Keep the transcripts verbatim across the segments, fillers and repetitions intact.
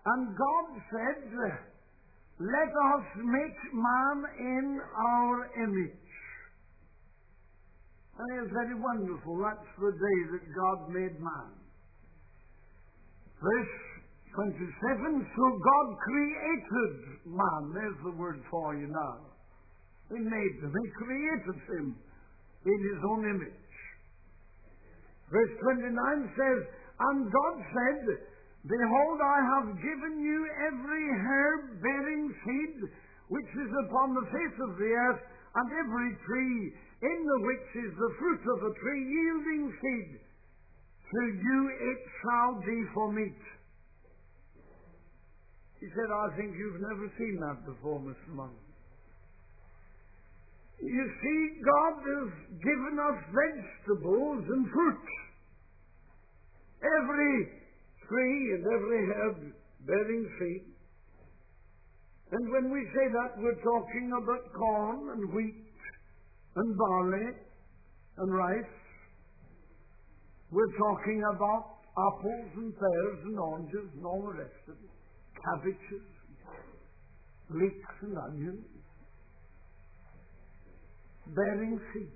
And God said, let us make man in our image. And it is very wonderful. That's the day that God made man. Verse twenty-seven, so God created man. There's the word for you now. He made him. He created him in his own image. Verse twenty-nine says, and God said, behold, I have given you every herb bearing seed which is upon the face of the earth, and every tree in the which is the fruit of a tree yielding seed. To you it shall be for meat. He said, I think you've never seen that before, Mister Monk. You see, God has given us vegetables and fruit. Every tree and every herb bearing seed. And when we say that, we're talking about corn and wheat and barley and rice. We're talking about apples and pears and oranges and all the rest of it. Cabbages, leeks and onions. Bearing seed.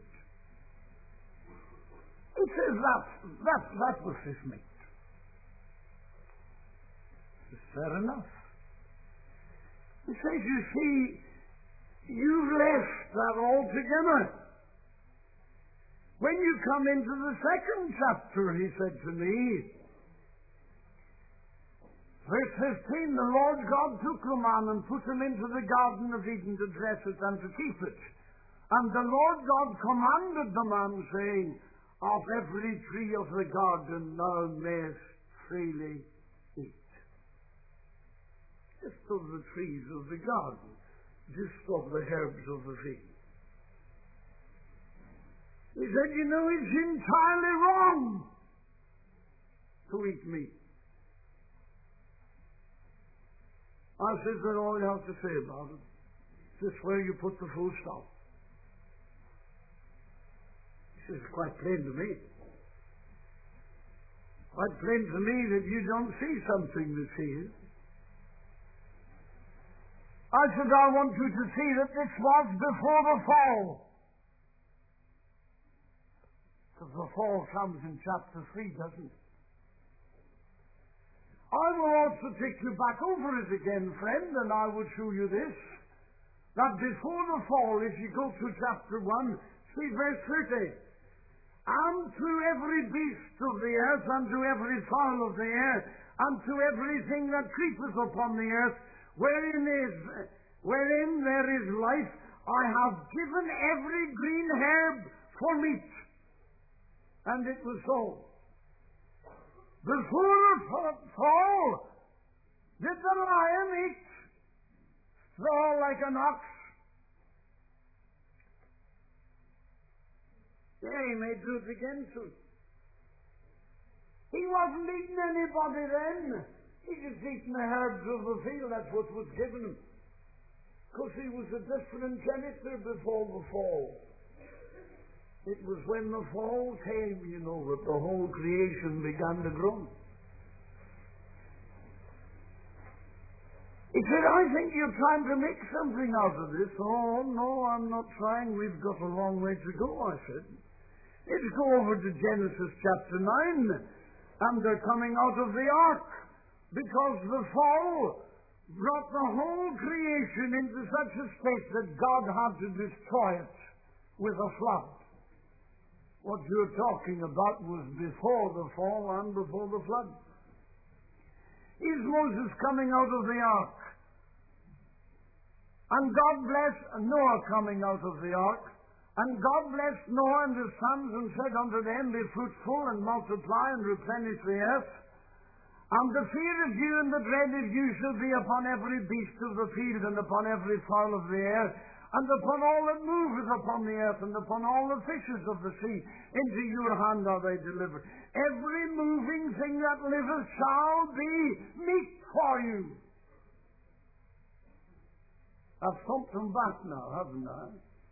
It says that, that, that was his meat. It's fair enough. He says, you see, you've left that altogether. When you come into the second chapter, he said to me, verse fifteen, the Lord God took the man and put him into the Garden of Eden to dress it and to keep it. And the Lord God commanded the man, saying, of every tree of the garden thou mayest freely eat. Just of the trees of the garden, just of the herbs of the field. He said, you know, it's entirely wrong to eat meat. I said, that's all you have to say about it. Just where you put the full stop. He says, quite plain to me. Quite plain to me that you don't see something that sees. I said, I want you to see that this was before the fall. Because the fall comes in chapter three, doesn't it? I will also take you back over it again, friend, and I will show you this. That before the fall, if you go to chapter one, see verse thirty. And to every beast of the earth, and to every fowl of the air, and to everything that creepeth upon the earth, wherein is, wherein there is life, I have given every green herb for meat. And it was so. Before the fall, did the lion eat straw like an ox? Yeah, he may do it again soon. He wasn't eating anybody then. He was eating the herbs of the field. That's what was given him. Because he was a different genitor before the fall. It was when the fall came, you know, that the whole creation began to grow. He said, I think you're trying to make something out of this. Oh, no, I'm not trying. We've got a long way to go, I said. Let's go over to Genesis chapter nine. And they're coming out of the ark. Because the fall brought the whole creation into such a state that God had to destroy it with a flood. What you're talking about was before the fall and before the flood. Is Moses coming out of the ark? And God blessed Noah coming out of the ark. And God blessed Noah and his sons and said unto them, be fruitful and multiply and replenish the earth. And the fear of you and the dread of you shall be upon every beast of the field and upon every fowl of the air, and upon all that moveth upon the earth, and upon all the fishes of the sea. Into your hand are they delivered. Every moving thing that liveth shall be meat for you. I've thumped them back now, haven't I?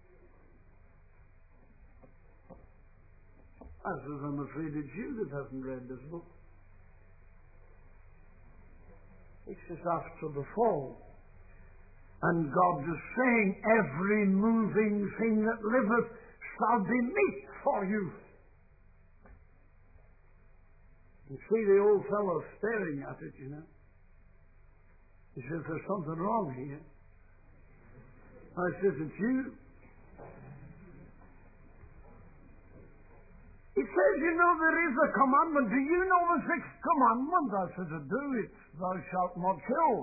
I says, I'm afraid it's you that hasn't read this book. He says, after the fall. And God is saying, every moving thing that liveth shall be meat for you. You see the old fellow staring at it, you know. He says, there's something wrong here. I says, it's you. He says, you know, there is a commandment. Do you know the sixth commandment? I said, I do. It's thou shalt not kill.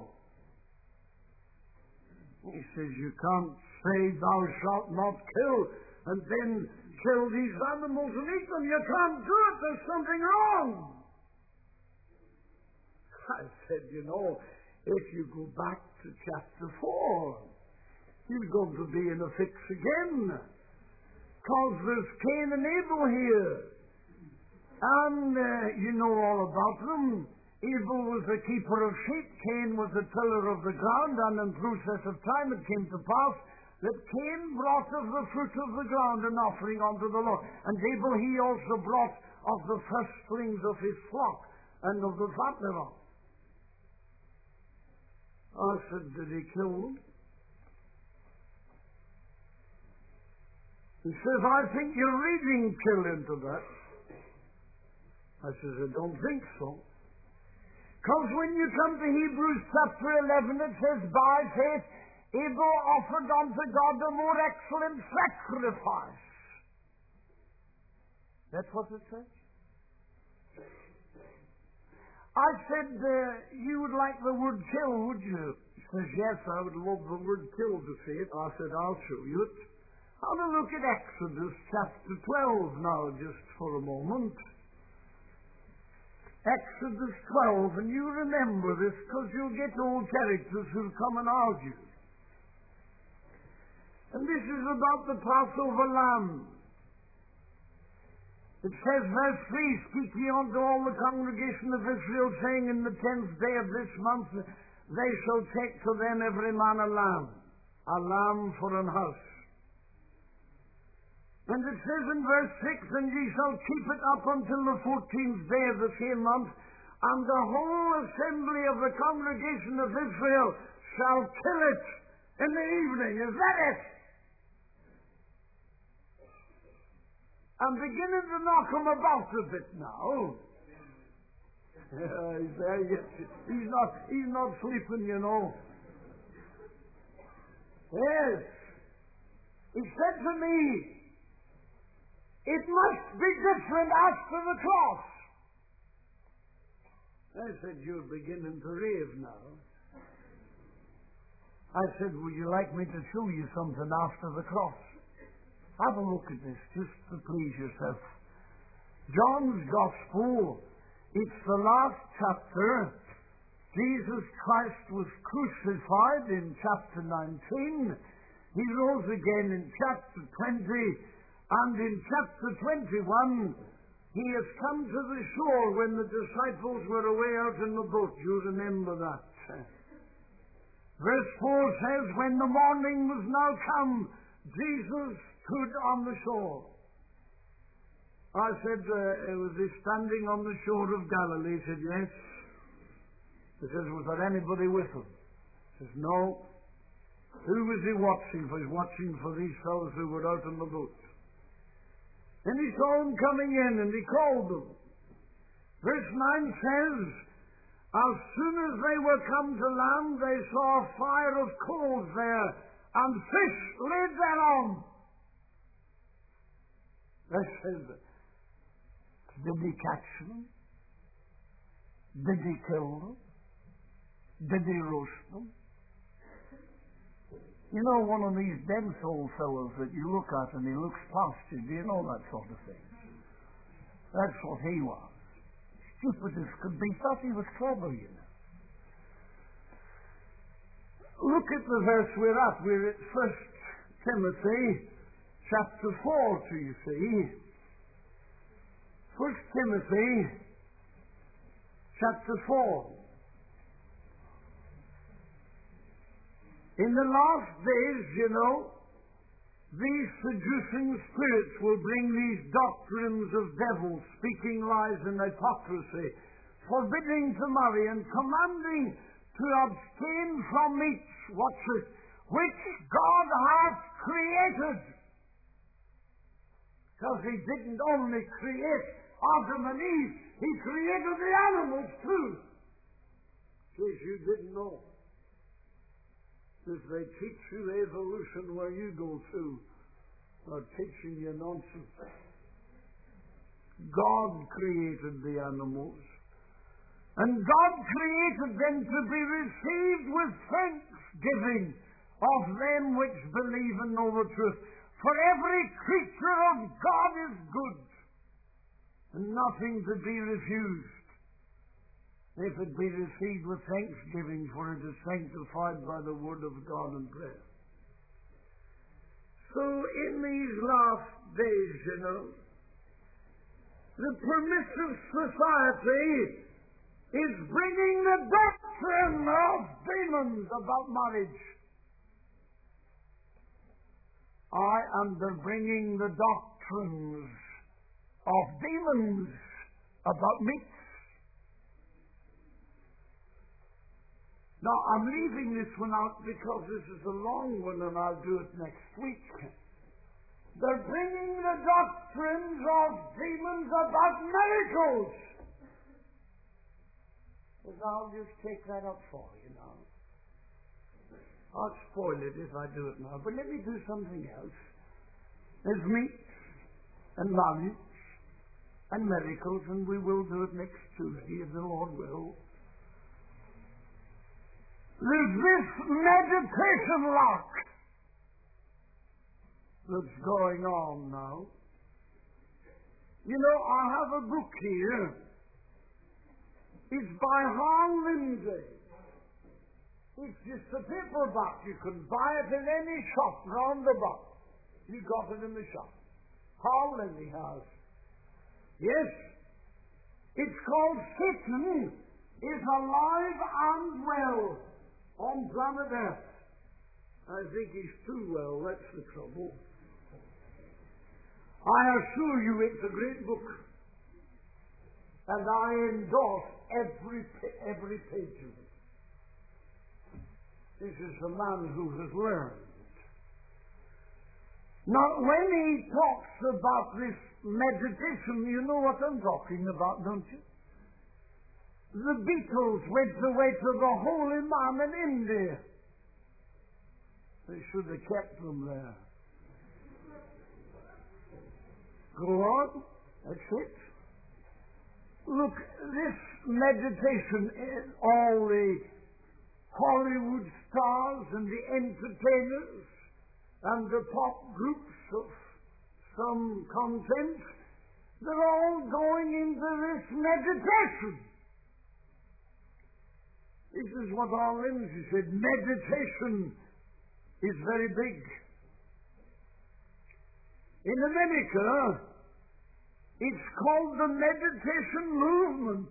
He says, you can't say thou shalt not kill and then kill these animals and eat them. You can't do it. There's something wrong. I said, you know, if you go back to chapter four, you're going to be in a fix again. Because there's Cain and Abel here. And uh, you know all about them. Abel was a keeper of sheep. Cain was a tiller of the ground. And in process of time it came to pass that Cain brought of the fruit of the ground an offering unto the Lord. And Abel he also brought of the firstlings of his flock and of the fat thereof. I said, did he kill them? He says, I think you're reading kill into that. I says, I don't think so. Because when you come to Hebrews chapter eleven, it says, by faith Abel offered unto God a more excellent sacrifice. That's what it says. I said, uh, you would like the word kill, would you? He says, yes, I would love the word kill to see it. I said, I'll show you it. Have a look at Exodus chapter twelve now, just for a moment. Exodus twelve, and you remember this because you'll get old characters who'll come and argue. And this is about the Passover lamb. It says, verse three, speak ye unto all the congregation of Israel, saying, in the tenth day of this month they shall take to them every man a lamb, a lamb for an house. And it says in verse six, and ye shall keep it up until the fourteenth day of the same month, and the whole assembly of the congregation of Israel shall kill it in the evening. Is that it? I'm beginning to knock him about a bit now. Yeah, he's, there, he's not he's not sleeping, you know. Yes. He said to me, it must be different after the cross. I said, you're beginning to rave now. I said, would you like me to show you something after the cross? Have a look at this, just to please yourself. John's Gospel, it's the last chapter. Jesus Christ was crucified in chapter nineteen. He rose again in chapter twenty. And in chapter twenty-one, he has come to the shore when the disciples were away out in the boat. You remember that. Verse four says, when the morning was now come, Jesus stood on the shore. I said, uh, was he standing on the shore of Galilee? He said, yes. He says, was there anybody with him? He says, no. Who was he watching for? He was watching for these fellows who were out in the boat. And he saw them coming in, and he called them. Verse nine says, as soon as they were come to land, they saw a fire of coals there, and fish laid thereon. They said, did he catch them? Did he kill them? Did he roast them? You know, one of these dense old fellows that you look at and he looks past you, do you know that sort of thing? That's what he was. Stupid as could be. Thought he was clever, you know. Look at the verse we're at. We're at First Timothy chapter four, do you see? First Timothy chapter four. In the last days, you know, these seducing spirits will bring these doctrines of devils, speaking lies and hypocrisy, forbidding to marry and commanding to abstain from meats, watch it, which God hath created. Because he didn't only create Adam and Eve, he created the animals too. In case you didn't know. If they teach you evolution where you go through, they're teaching you nonsense. God created the animals. And God created them to be received with thanksgiving of them which believe and know the truth. For every creature of God is good, and nothing to be refused, if it be received with thanksgiving, for it is sanctified by the word of God and prayer. So in these last days, you know, the permissive society is bringing the doctrine of demons about marriage. I am the bringing the doctrines of demons about meats. Now, I'm leaving this one out because this is a long one and I'll do it next week. They're bringing the doctrines of demons about miracles. But I'll just take that up for you now. I'll spoil it if I do it now, but let me do something else. There's meat and marriage and miracles, and we will do it next Tuesday if the Lord will. There's this meditation lock that's going on now. You know, I have a book here. It's by Hal Lindsey. It's just a paperback. You can buy it in any shop round about. You got it in the shop. Hal Lindsey has. Yes. It's called Satan is Alive and Well on planet Earth. I think he's too well, that's the trouble. I assure you it's a great book. And I endorse every, every page of it. This is a man who has learned. Now, when he talks about this meditation, you know what I'm talking about, don't you? The Beatles went away to the holy man in India. They should have kept them there. Go on. That's it. Look, this meditation, all the Hollywood stars and the entertainers and the pop groups of some content, they're all going into this meditation. This is what Hal Lindsey said. Meditation is very big. In America, it's called the meditation movement.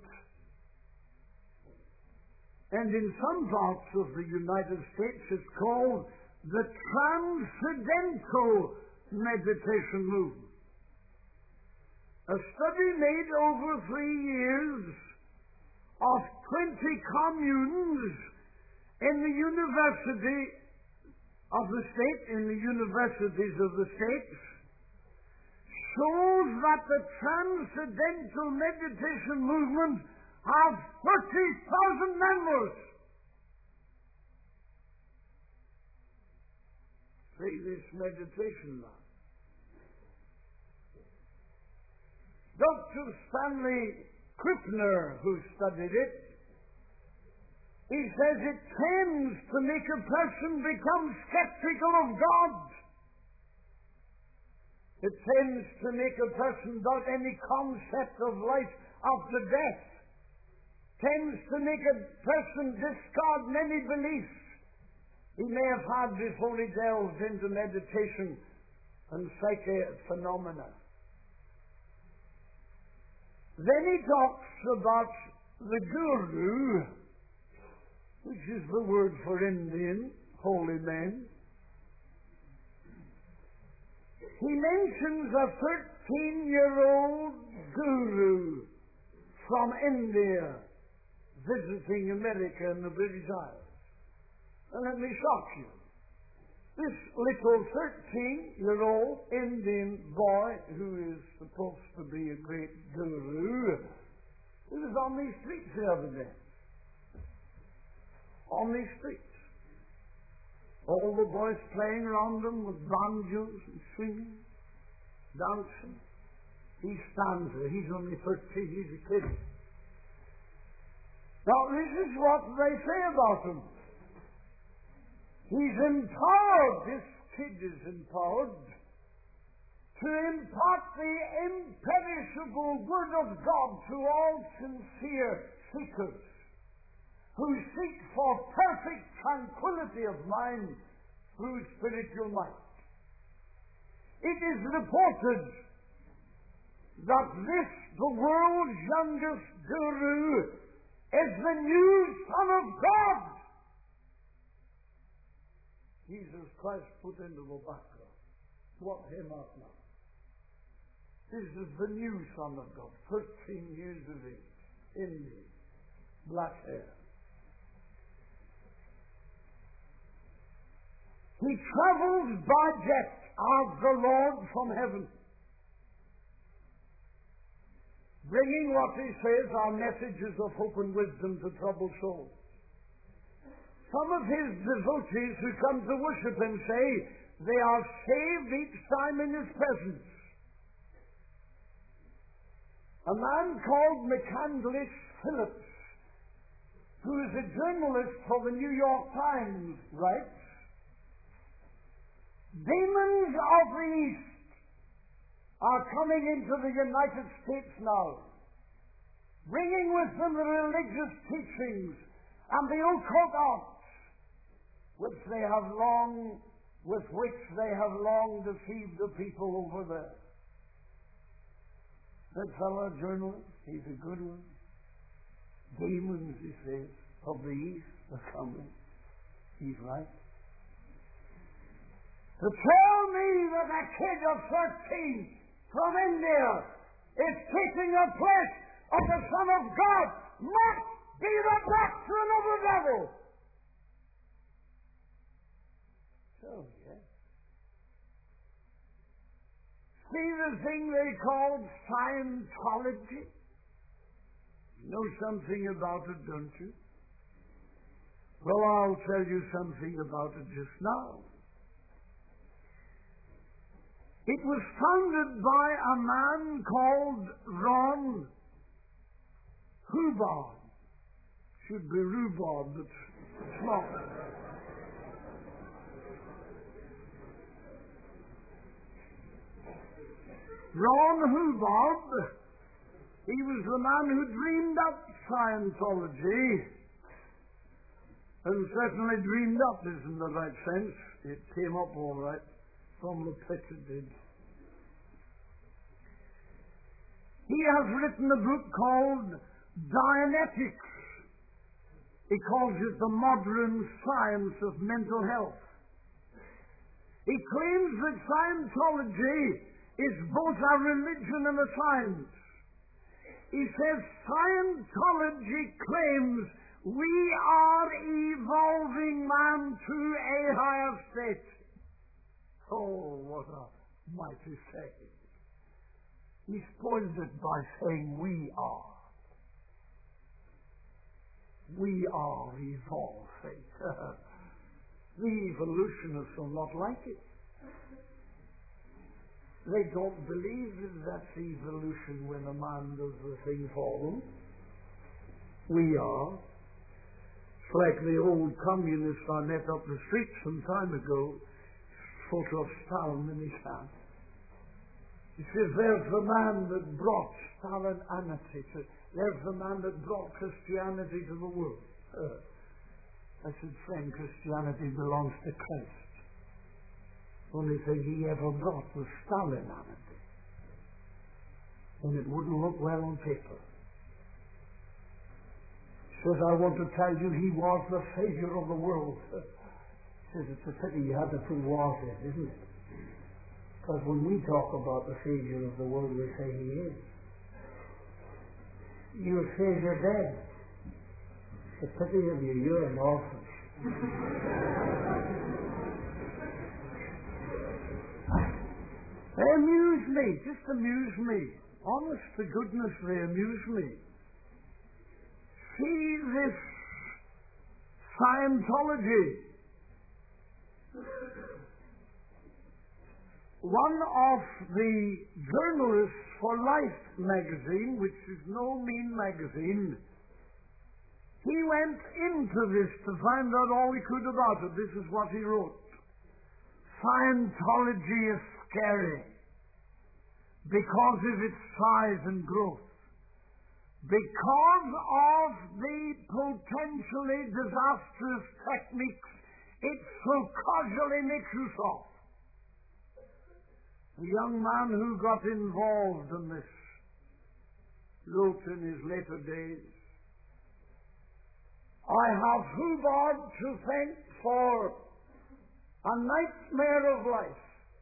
And in some parts of the United States, it's called the Transcendental Meditation Movement. A study made over three years of twenty communes in the university of the state, in the universities of the states, shows that the Transcendental Meditation Movement has thirty thousand members. See this meditation now. Doctor Stanley Krippner, who studied it, he says it tends to make a person become skeptical of God. It tends to make a person doubt any concept of life after death. Tends to make a person discard many beliefs he may have had before he delved into meditation and psychic phenomena. Then he talks about the guru, which is the word for Indian, holy men. He mentions a thirteen-year-old guru from India, visiting America and the British Isles. And let me shock you. This little thirteen-year-old Indian boy, who is supposed to be a great guru, he was on these streets the other day. On these streets. All the boys playing around them with banjos and singing, dancing. He stands there. He's only thirteen. He's a kid. Now, this is what they say about him. He's empowered. This kid is empowered to impart the imperishable word of God to all sincere seekers who seek for perfect tranquility of mind through spiritual might. It is reported that this, the world's youngest guru, is the new Son of God. Jesus Christ put into the background. What him out now? This is the new Son of God, thirteen years of age, Indian, black hair. He travels by jet as the Lord from heaven, bringing what he says are messages of hope and wisdom to troubled souls. Some of his devotees who come to worship him say they are saved each time in his presence. A man called McCandless Phillips, who is a journalist for the New York Times, writes, demons of the East are coming into the United States now, bringing with them the religious teachings and the occult arts which they have long, with which they have long deceived the people over there. That fellow journalist, he's a good one. Demons, he says, of the East are coming. He's right. To tell me that a kid of thirteen from India is taking the place of the Son of God must be the doctrine of the devil. So, yes. See the thing they call Scientology? You know something about it, don't you? Well, I'll tell you something about it just now. It was founded by a man called Ron Hubbard. Should be rhubarb, but it's not. Ron Hubbard, he was the man who dreamed up Scientology, and certainly dreamed up isn't the right sense. It came up all right. From the pit it did. He has written a book called Dianetics. He calls it the modern science of mental health. He claims that Scientology is both a religion and a science. He says Scientology claims we are evolving man to a higher state. Oh, what a mighty saying. He spoils it by saying we are. We are evolving. The evolutionists are not like it. They don't believe that that's evolution when a man does the thing for them. We are. It's like the old communist I met up the street some time ago. Photo of Stalin in his hand. He says, there's the man that brought Stalinity to, there's the man that brought Christianity to the world. Uh, I said, friend, Christianity belongs to Christ. Only thing he ever brought was Stalinity. And it wouldn't look well on paper. He says, I want to tell you he was the Savior of the world. He says, it's a pity you had to put was in, isn't it? Because when we talk about the Savior of the world, we say he is. Your Savior dead. The pity of you, you're an orphan. They amuse me, just amuse me. Honest to goodness, they amuse me. See this Scientology. One of the journalists for Life magazine, which is no mean magazine, he went into this to find out all he could about it. This is what he wrote. Scientology is scary because of its size and growth. Because of the potentially disastrous techniques it so casually makes use of. The young man who got involved in this wrote in his later days, I have Hubbard to thank for a nightmare of life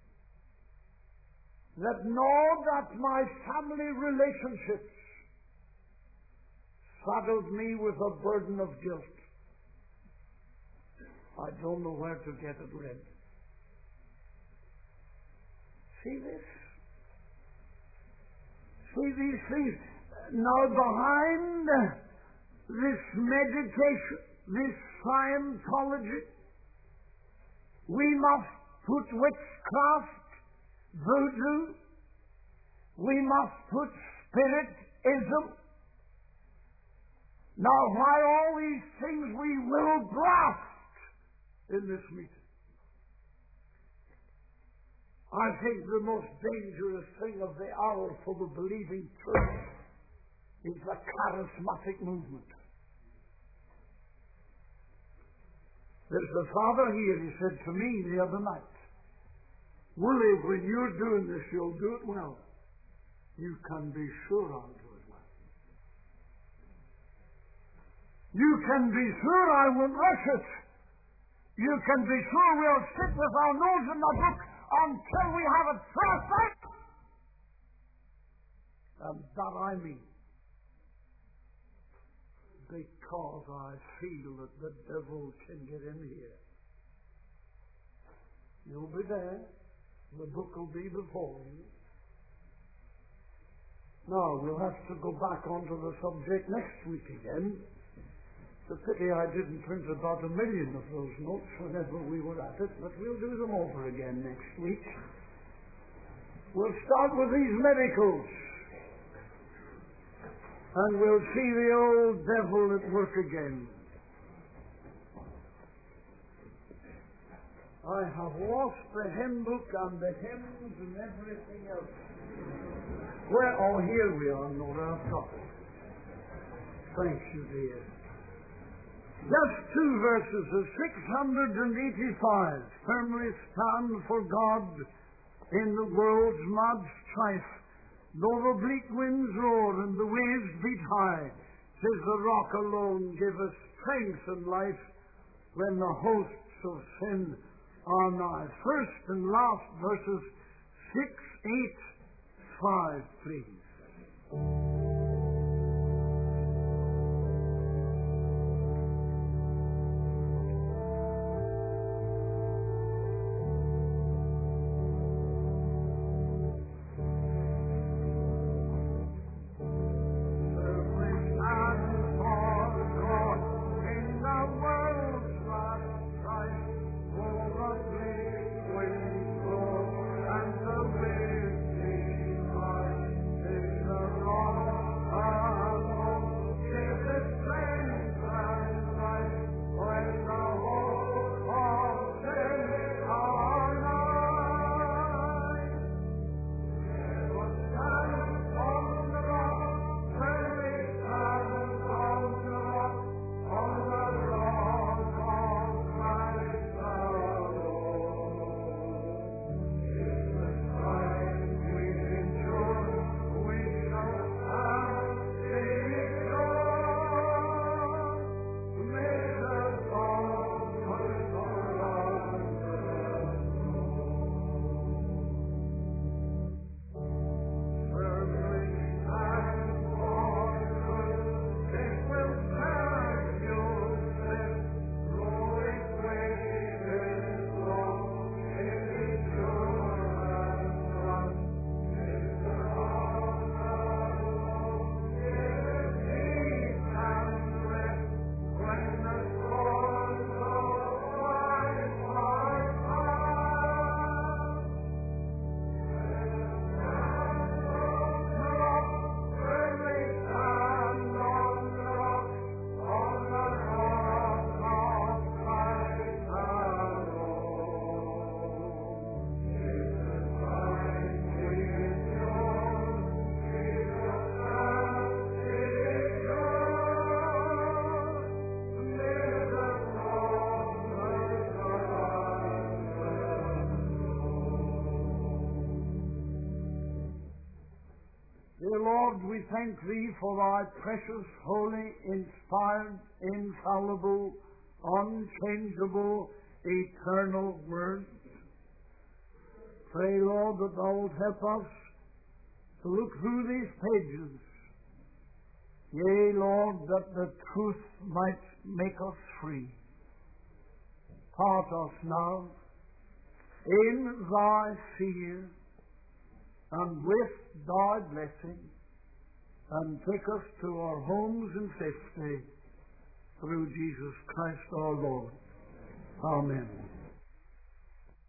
that know that my family relationships saddled me with a burden of guilt. I don't know where to get it read. See this? See these things? Now behind this meditation, this Scientology, we must put witchcraft, voodoo, we must put spiritism. Now, why all these things we will blast in this meeting? I think the most dangerous thing of the hour for the believing church is the charismatic movement. There's a father here, he said to me the other night, Willie, when you're doing this, you'll do it well. You can be sure I'll do it well. You can be sure I won't rush it. You can be sure we'll sit with our nose in the book until we have it perfect. And that I mean, because I feel that the devil can get in here. You'll be there. The book will be before you. Now, we'll have to go back onto the subject next week again. It's a pity I didn't print about a million of those notes whenever we were at it, but we'll do them over again next week. We'll start with these medicals. And we'll see the old devil at work again. I have lost the hymn book and the hymns and everything else. Where? Oh, here we are, Nora. I've got it. Thank you, dear. Just two verses of six hundred eighty-five. Firmly stand for God in the world's mad strife. Though the bleak winds roar and the waves beat high, 'tis the rock alone giveth strength and life when the hosts of sin are nigh. First and last verses six, eight, five, please. Oh, thank Thee for Thy precious, holy, inspired, infallible, unchangeable, eternal Word. Pray, Lord, that Thou wilt help us to look through these pages. Yea, Lord, that the truth might make us free. Part us now in Thy fear and with Thy blessing, and take us to our homes in safety through Jesus Christ our Lord. Amen.